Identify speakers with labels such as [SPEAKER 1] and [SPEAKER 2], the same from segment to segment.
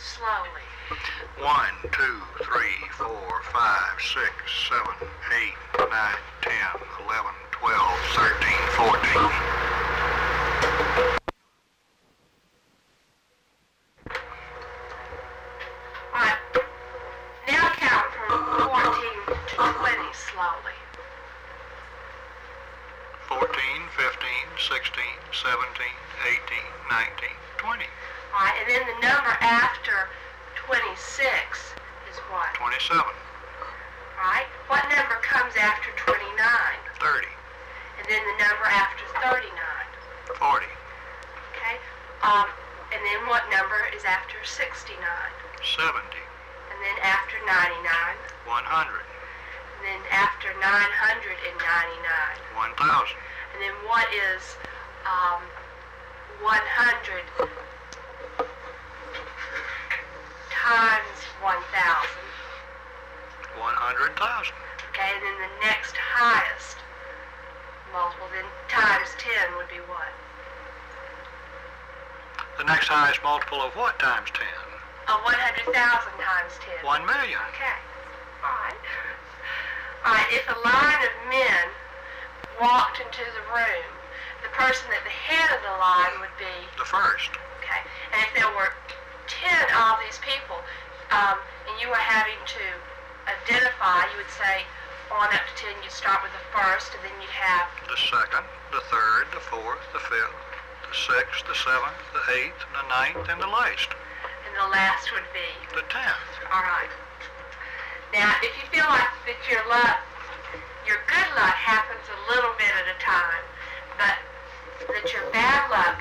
[SPEAKER 1] slowly.
[SPEAKER 2] 1, 2, 3, 4, 5, 6, 7, 8, 9, 10, 11, 12, 13, 14.
[SPEAKER 1] Alright, now count from 14 to 20 slowly.
[SPEAKER 2] 14, 15, 16, 17, 18, 19, 20.
[SPEAKER 1] Alright, and then the number after 26 is what?
[SPEAKER 2] 27.
[SPEAKER 1] Alright, what number comes after 29?
[SPEAKER 2] 30.
[SPEAKER 1] And then the number after 39?
[SPEAKER 2] 40.
[SPEAKER 1] Okay, and then what number is after 69?
[SPEAKER 2] 70.
[SPEAKER 1] And then after 99?
[SPEAKER 2] 100.
[SPEAKER 1] And then after 999?
[SPEAKER 2] 1,000.
[SPEAKER 1] And then what is 100 times 1,000?
[SPEAKER 2] 100,000.
[SPEAKER 1] Okay, and then the next highest multiple, then times 10 would be what?
[SPEAKER 2] The next highest multiple of what times 10?
[SPEAKER 1] 100,000 times 10.
[SPEAKER 2] 1 million.
[SPEAKER 1] Okay. Alright. Alright, if a line of men walked into the room, the person at the head of the line would be...
[SPEAKER 2] The first.
[SPEAKER 1] Okay. And if there were 10 of these people, and you were having to identify, you would say, on up to 10, you'd start with the first, and then you'd have...
[SPEAKER 2] The second, the third, the fourth, the fifth, the sixth, the seventh, the eighth, the ninth, and the last.
[SPEAKER 1] And the last would be...
[SPEAKER 2] The 10th.
[SPEAKER 1] Alright. Now, if you feel like that your good luck happens a little bit at a time, but that your bad luck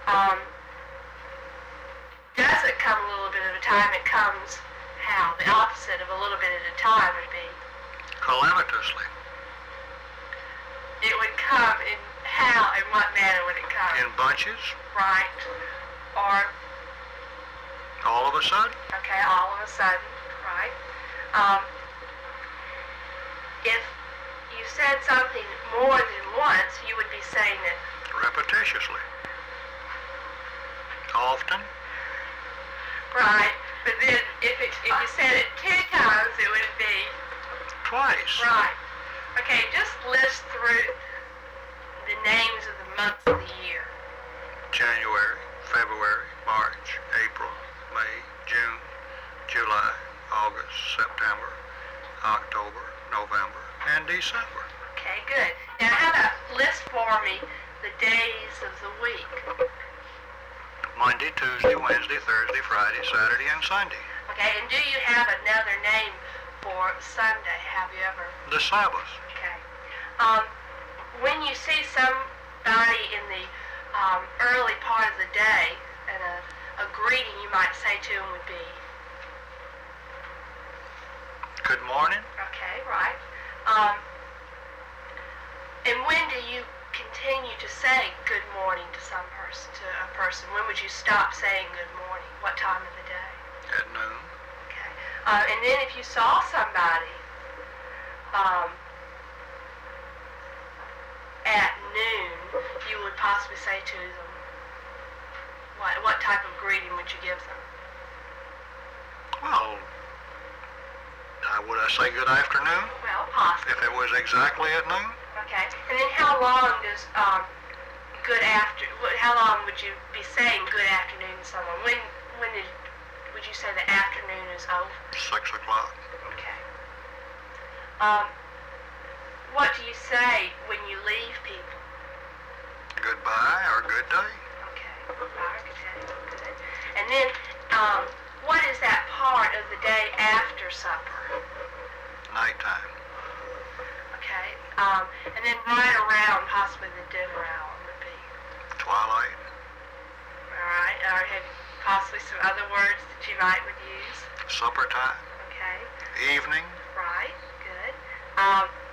[SPEAKER 1] doesn't come a little bit at a time, it comes how? The opposite of a little bit at a time would be?
[SPEAKER 2] Calamitously.
[SPEAKER 1] It would come in how, in what manner would it come?
[SPEAKER 2] In bunches.
[SPEAKER 1] Right. Or...
[SPEAKER 2] All of a sudden.
[SPEAKER 1] Okay, all of a sudden, right. If you said something more than once, you would be saying it
[SPEAKER 2] Repetitiously. Often.
[SPEAKER 1] right. But then if you said it 10 times, it would be
[SPEAKER 2] Twice.
[SPEAKER 1] right. Okay, just list through the names of the months of the year.
[SPEAKER 2] January, February, March, April, May, June, July, August, September, October, November, and December.
[SPEAKER 1] Okay, good. Now how about list for me the days of the week?
[SPEAKER 2] Monday, Tuesday, Wednesday, Thursday, Friday, Saturday, and Sunday.
[SPEAKER 1] Okay, and do you have another name for Sunday? Have you ever?
[SPEAKER 2] The Sabbath.
[SPEAKER 1] Okay. When you see somebody in the early part of the day, and a greeting you might say to them would be?
[SPEAKER 2] Good morning.
[SPEAKER 1] Okay, right. And when do you continue to say good morning to a person? When would you stop saying good morning? What time of the day?
[SPEAKER 2] At noon.
[SPEAKER 1] Okay. And then if you saw somebody at noon, you would possibly say to them, what type of greeting would you give them?
[SPEAKER 2] Well, would I say good afternoon?
[SPEAKER 1] Well, possibly.
[SPEAKER 2] If it was exactly at noon?
[SPEAKER 1] Okay. And then how long does how long would you be saying good afternoon to someone? When would you say the afternoon is over?
[SPEAKER 2] 6 o'clock.
[SPEAKER 1] Okay. What do you say when you leave people?
[SPEAKER 2] Goodbye or good day.
[SPEAKER 1] Okay. Goodbye, good day. Good. And then, what is that part of the day after supper?
[SPEAKER 2] Nighttime.
[SPEAKER 1] Okay. And then right around possibly the dinner hour would be?
[SPEAKER 2] Twilight.
[SPEAKER 1] All right. Or have possibly some other words that you would use?
[SPEAKER 2] Supper time.
[SPEAKER 1] Okay.
[SPEAKER 2] Evening.
[SPEAKER 1] Right. Good.